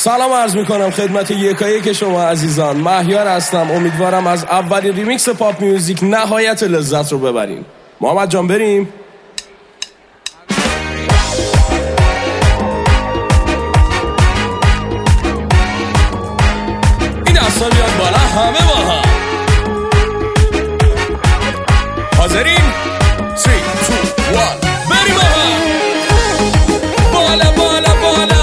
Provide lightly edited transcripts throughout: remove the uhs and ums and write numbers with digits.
سلام عرض میکنم خدمت یکایک شما عزیزان. مهیار هستم. امیدوارم از اولین ریمیکس پاپ میوزیک نهایت لذت رو ببرین. محمد جان بریم. این دستا بیاد بالا همه با هم. حاضرین؟ 3 2 1 بریم با هم. بالا بالا بالا.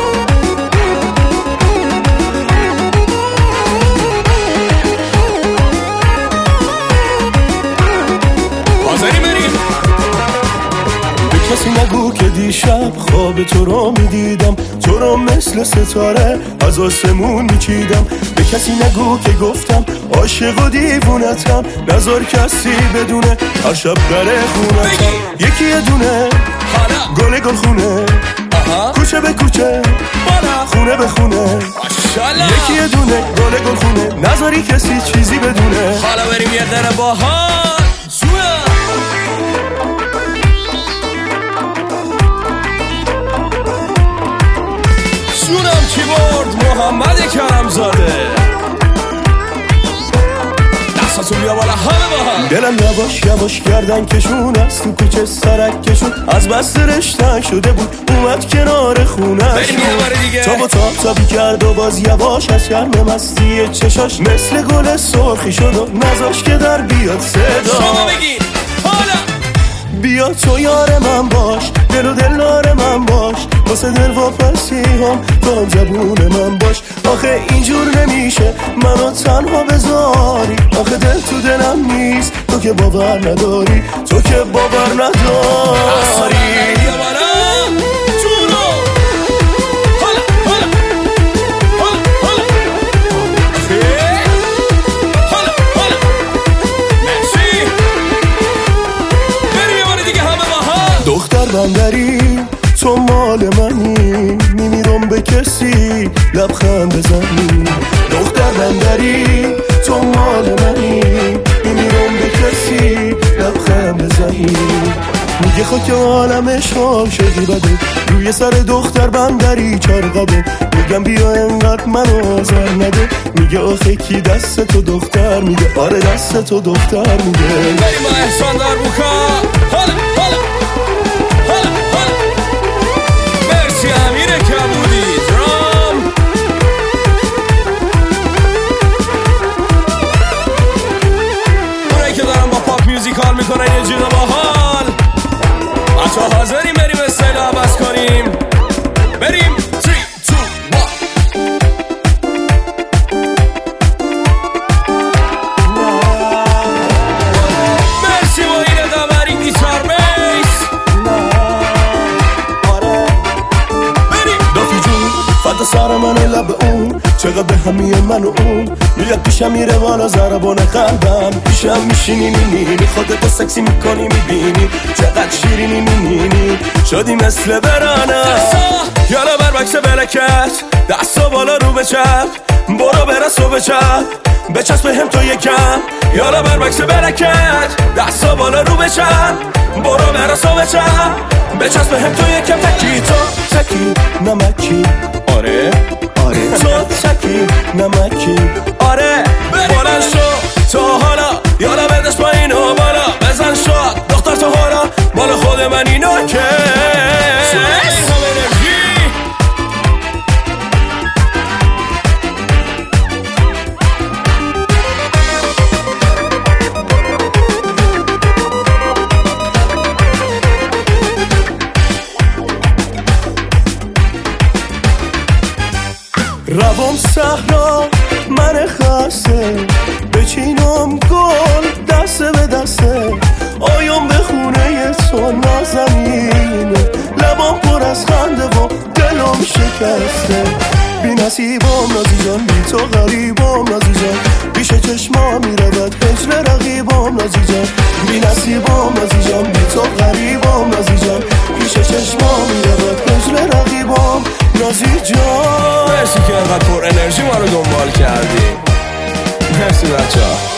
حاضرین بریم. به کسی نگو که دیشب خواب تو رو میدیدم، تو رو مثل ستاره از آسمون میچیدم. به کسی نگو که گفتم عاشق و دیوونتم، نذار کسی بدونه هر شب در خونتم. یکی یه دونه گل گل خونه، کوچه به کوچه خونه به خونه. یکی یه دونه گل گل خونه، نذاری کسی چیزی بدونه. حالا بریم یه ذره باحال. جونم کیبورد محمد کرمزاده. دستاتو بیا بالا همه با هم. دلم یواش یواش گردن کشون از تو کوچه سرک کشون، از بس رشتن شده بود اومد کنار خونش. بریم یه بار دیگه. تابی کرد و باز یواش از شرم مستی چشاش مثل گل سرخی شد و نذاش که در بیاد صدا. شما بگین حالا. بیا تو یار من باش، دل و دلار من باش، واسه دل واپسی هم تو زبون من باش. آخه اینجور نمیشه منو تنها بذاری، آخه دل تو دلم نیست تو که باور نداری، تو که باور نداری. دختر بندری تو مال منی، میمیرم به کسی لبخند بزنی. دختر بندری تو مال منی، میمیرم به کسی لبخند بزنی. میگه خاک عالمش عاشقی بده، روی سر دختر بندری چرقده. میگم بیا انقدر منو آزار نده، میگه آخه کی دست تو دختر میده. آره دست تو دختر میده. بریم با احسان دار بوکا. حالا حالا مرسی امیر کبودی درام. اونایی که دارن با پاپ میوزیک حال میکنن یه جیغ باحال. بچه حاضریم بریم استایل عوض کنیم. بریم 3 2 1. مرسی با این قمری گیتار بیس. فدا سر منه لب اون، چقدر به همیه من و اون. میاد پیشم میره بالا ضربان قلبم، پیشم میشینی میبینی خودتو سکسی میکنی میبینی چقدر شیرینی میبینی شدی مثل برانه. یالا بر بکس بلکت دستا بالا رو بچپ، برو برس و بچسب به هم تو یکم. یالا بر بکس بلکت دستا بالا رو بچپ، برو برس و بچسب به هم تو یکم. تکی تو تکی نمکی، آره تو تکی نمکی، آره بلند شو تا حالا. یالا بدش پایین و بالا بزن شاد دختر تو حالا مال خود من اینو که روام صحرا من خسته، بچینم گل دسته به دسته. آیام به خونه تو نازنینه، لبام پر از خنده و دلم شکسته. بی نصیبم نازی جان، بی تو غریبم نازی جان، پیش چشما میرود هجر رقیبم نازی جان. بی نصیبم نازی جان، بی تو غریبم نازی جان، پیش چشما میرود هجر رقیبم نازی جان. مرسی که انقدر پر انرژی ما رو دنبال کردی. مرسی بچه ها.